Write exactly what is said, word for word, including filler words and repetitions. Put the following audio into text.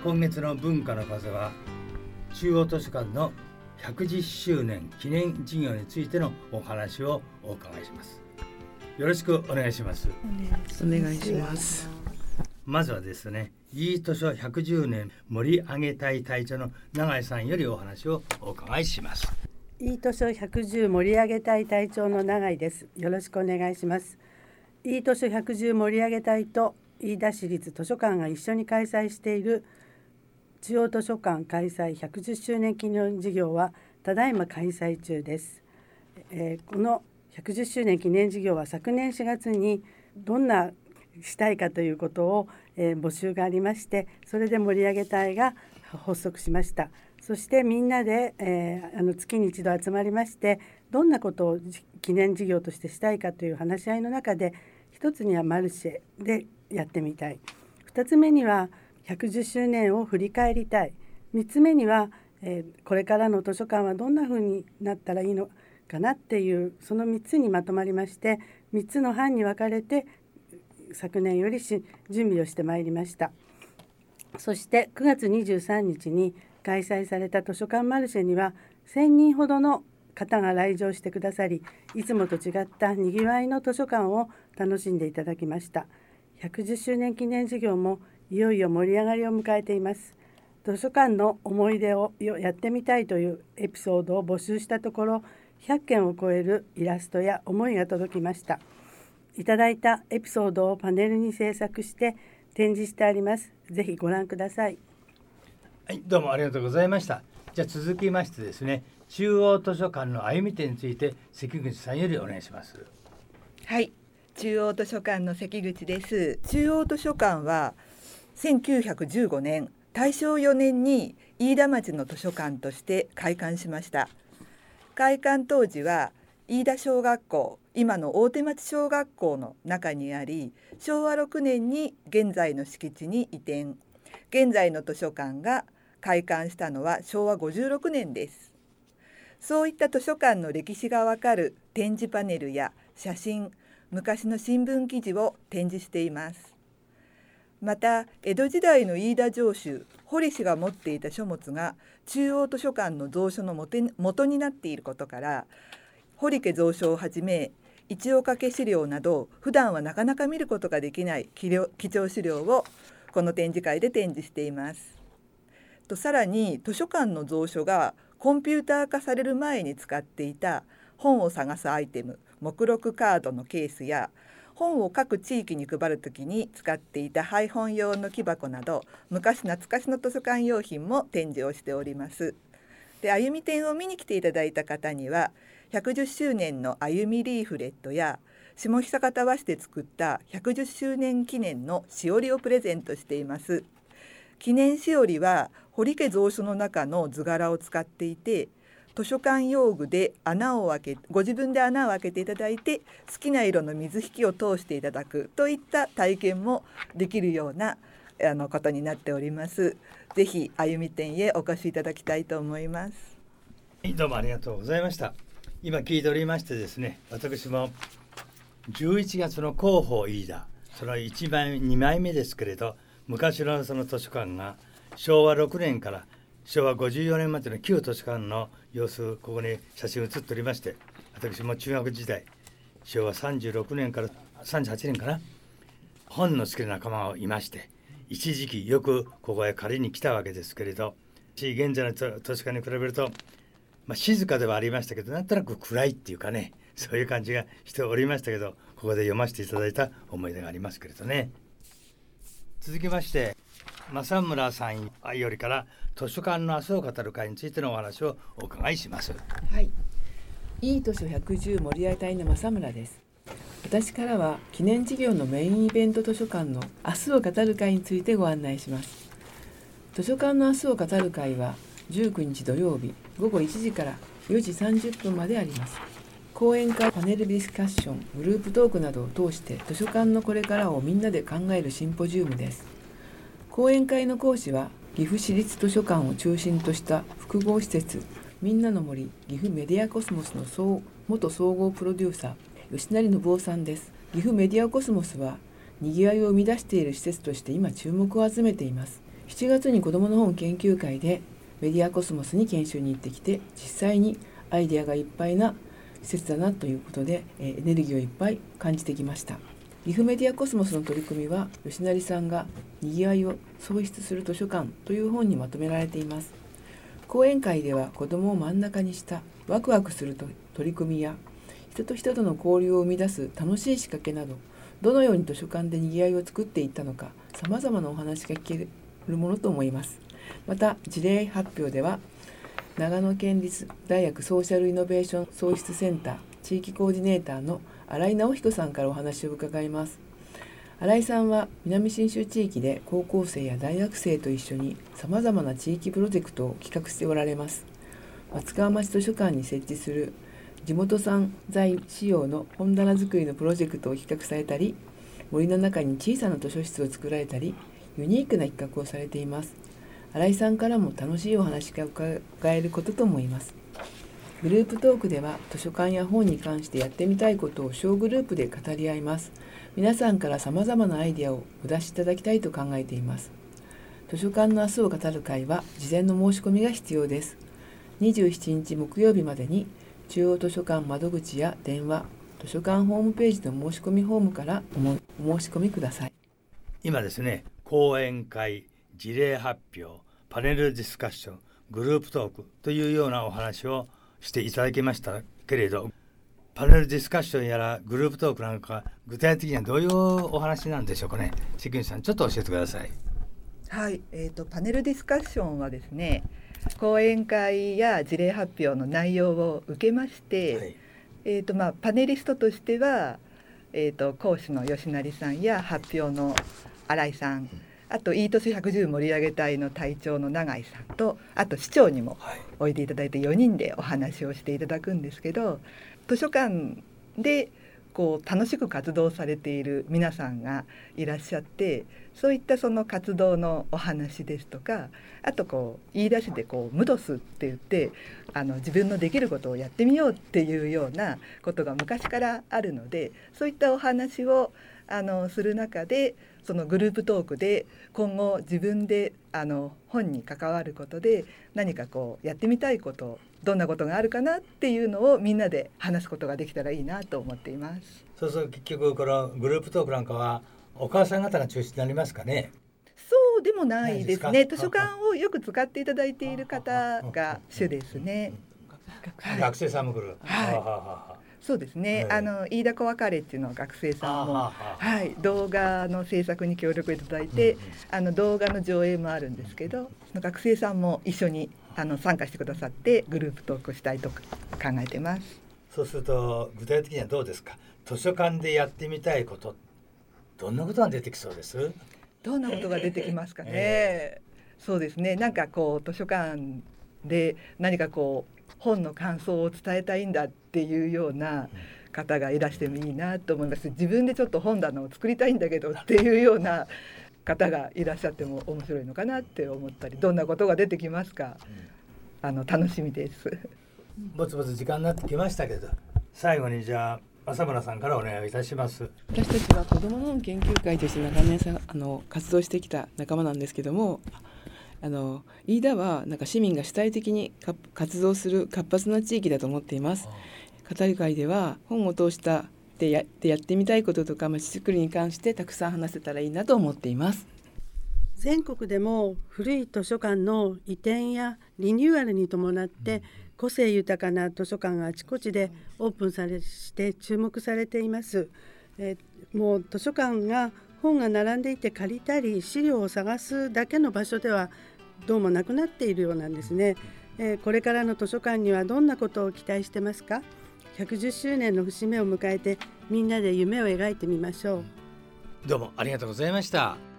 今月の文化の風は中央図書館のひゃくじゅっしゅうねん記念事業についてのお話をお伺いします。よろしくお願いします。 お願いします。 まずはですね、いい図書ひゃくじゅうねん盛り上げたい隊長の永井さんよりお話をお伺いします。 いい図書ひゃくじゅう盛り上げたい隊長の永井です。よろしくお願いします。いい図書ひゃくじゅう盛り上げたいと飯田市立図書館が一緒に開催している中央図書館開催ひゃくじゅっしゅうねん記念事業はただいま開催中です。えー、このひゃくじゅっしゅうねん記念事業は昨年しがつにどんなしたいかということを、えー、募集がありまして、それで盛り上げ隊が発足しました。そしてみんなで、えー、あの月に一度集まりまして、どんなことを記念事業としてしたいかという話し合いの中で、一つにはマルシェでやってみたい、二つ目にはひゃくじゅっしゅうねんを振り返りたい、三つ目には、えー、これからの図書館はどんな風になったらいいのかなっていう、そのみっつにまとまりまして、みっつの班に分かれて昨年よりし準備をしてまいりました。そしてくがつにじゅうさんにちに開催された図書館マルシェにはせんにんほどの方が来場してくださり、いつもと違ったにぎわいの図書館を楽しんでいただきました。ひゃくじゅっしゅうねん記念事業もいよいよ盛り上がりを迎えています。図書館の思い出をやってみたいというエピソードを募集したところ、ひゃっけんを超えるイラストや思いが届きました。いただいたエピソードをパネルに制作して展示してあります。ぜひご覧ください。 はい、どうもありがとうございました。じゃあ続きましてですね、中央図書館の歩み点について関口さんよりお願いします。 はい、中央図書館の関口です。中央図書館はせんきゅうひゃくじゅうごねん大正よねんに飯田町の図書館として開館しました。開館当時は飯田小学校、今の大手町小学校の中にあり、しょうわろくねんに現在の敷地に移転。現在の図書館が開館したのはしょうわごじゅうろくねんです。そういった図書館の歴史がわかる展示パネルや写真、昔の新聞記事を展示しています。また江戸時代の飯田城主堀氏が持っていた書物が中央図書館の蔵書の元になっていることから、堀家蔵書をはじめ一岡家資料など普段はなかなか見ることができない貴重資料をこの展示会で展示しています。とさらに図書館の蔵書がコンピューター化される前に使っていた本を探すアイテム、目録カードのケースや本を各地域に配るときに使っていた配本用の木箱など昔懐かしの図書館用品も展示をしております。で、歩み展を見に来ていただいた方にはひゃくじゅっしゅうねんの歩みリーフレットや下久方和紙で作ったひゃくじゅっしゅうねん記念のしおりをプレゼントしています。記念しおりは堀家蔵書の中の図柄を使っていて、図書館用具で穴を開けご自分で穴を開けていただいて好きな色の水引きを通していただくといった体験もできるようなあのことになっております。ぜひ歩み展へお越しいただきたいと思います。 どうもありがとうございました。今聞いておりましてですね、私もじゅういちがつの広報飯田、そのいちまいにまいめですけれど、昔のその図書館がしょうわろくねんからしょうわごじゅうよねんまでの旧図書館の様子、ここに写真写っておりまして、私も中学時代しょうわさんじゅうろくねんからさんじゅうはちねんかな、本の好きな仲間がいまして、一時期よくここへ借りに来たわけですけれど、現在の図書館に比べると、まあ、静かではありましたけど、なんとなく暗いっていうかね、そういう感じがしておりましたけど、ここで読ませていただいた思い出がありますけれどね。続きまして正村さんよりから図書館の明日を語る会についてのお話をお伺いします。 はい、いい図書ひゃくじゅう盛り上げ隊の正村です。私からは記念事業のメインイベント図書館の明日を語る会についてご案内します。図書館の明日を語る会はじゅうくにち土曜日ごごいちじからよじさんじゅっぷんまであります。講演会、パネルディスカッション、グループトークなどを通して図書館のこれからをみんなで考えるシンポジウムです。講演会の講師は岐阜市立図書館を中心とした複合施設みんなの森岐阜メディアコスモスの総元総合プロデューサー吉成信夫さんです。岐阜メディアコスモスはにぎわいを生み出している施設として今注目を集めています。 しちがつに子どもの本研究会でメディアコスモスに研修に行ってきて、実際にアイデアがいっぱいな施設だなということで、エネルギーをいっぱい感じてきました。岐阜メディアコスモスの取り組みは、吉成さんがにぎわいを創出する図書館という本にまとめられています。講演会では子どもを真ん中にしたワクワクすると取り組みや、人と人との交流を生み出す楽しい仕掛けなど、どのように図書館でにぎわいを作っていったのか、さまざまなお話が聞けるものと思います。また事例発表では、長野県立大学ソーシャルイノベーション創出センター地域コーディネーターの新井直彦さんからお話を伺います。新井さんは南信州地域で高校生や大学生と一緒にさまざまな地域プロジェクトを企画しておられます。松川町図書館に設置する地元産材使用の本棚作りのプロジェクトを企画されたり、森の中に小さな図書室を作られたり、ユニークな企画をされています。新井さんからも楽しいお話が伺えることと思います。グループトークでは図書館や本に関してやってみたいことを小グループで語り合います。皆さんからさまざまなアイデアをお出しいただきたいと考えています。図書館の明日を語る会は事前の申し込みが必要です。にじゅうしちにち木曜日までに中央図書館窓口や電話、図書館ホームページの申し込みフォームからお申し込みください。 今ですね、講演会、事例発表、パネルディスカッション、グループトークというようなお話をしていただきましたけれど、パネルディスカッションやらグループトークなんか具体的にはどういうお話なんでしょうかね。関口さん、ちょっと教えてください。 はい、えーと、パネルディスカッションはですね、講演会や事例発表の内容を受けまして、はい、えーとまあ、パネリストとしては、えーと講師の吉成さんや発表の新井さん、あといい年ひゃくじゅう盛り上げ隊の隊長の永井さんと、あと市長にもおいでいただいてよにんでお話をしていただくんですけど、図書館でこう楽しく活動されている皆さんがいらっしゃって、そういったその活動のお話ですとか、あとこう言い出しでこうムドスって言って、あの自分のできることをやってみようっていうようなことが昔からあるので、そういったお話をあのする中で、そのグループトークで今後自分であの本に関わることで何かこうやってみたいこと、どんなことがあるかなっていうのをみんなで話すことができたらいいなと思っています。 そうすると結局このグループトークなんかはお母さん方が中心になりますかね。 そうでもないですね。図書館をよく使っていただいている方が主ですね。 学生さんも来る。 はい。はははそうですね、はい、あの飯田コアカレッジの学生さんも、はい、動画の制作に協力いただいて、うん、あの動画の上映もあるんですけど、その学生さんも一緒にあの参加してくださってグループトークしたいと考えてます。 そうすると具体的にはどうですか。図書館でやってみたいこと、どんなことが出てきそうです。 どんなことが出てきますかね、えー、そうですね、なんかこう図書館で何かこう本の感想を伝えたいんだっていうような方がいらしてもいいなと思います。自分でちょっと本棚を作りたいんだけどっていうような方がいらっしゃっても面白いのかなって思ったり、どんなことが出てきますか、あの楽しみです。 ぼつぼつ時間になってきましたけど、最後にじゃあ浅村さんからお願いいたします。 私たちは子どもの本研究会として長年さあの活動してきた仲間なんですけども、あの飯田はなんか市民が主体的に活動する活発な地域だと思っています。語り会では本を通したで や, でやってみたいこととか町づくりに関してたくさん話せたらいいなと思っています。 全国でも古い図書館の移転やリニューアルに伴って個性豊かな図書館があちこちでオープンされして注目されています。えもう図書館が本が並んでいて借りたり資料を探すだけの場所ではどうもなくなっているようなんですね。えー、これからの図書館にはどんなことを期待してますか。ひゃくじゅっしゅうねんの節目を迎えてみんなで夢を描いてみましょう。 どうもありがとうございました。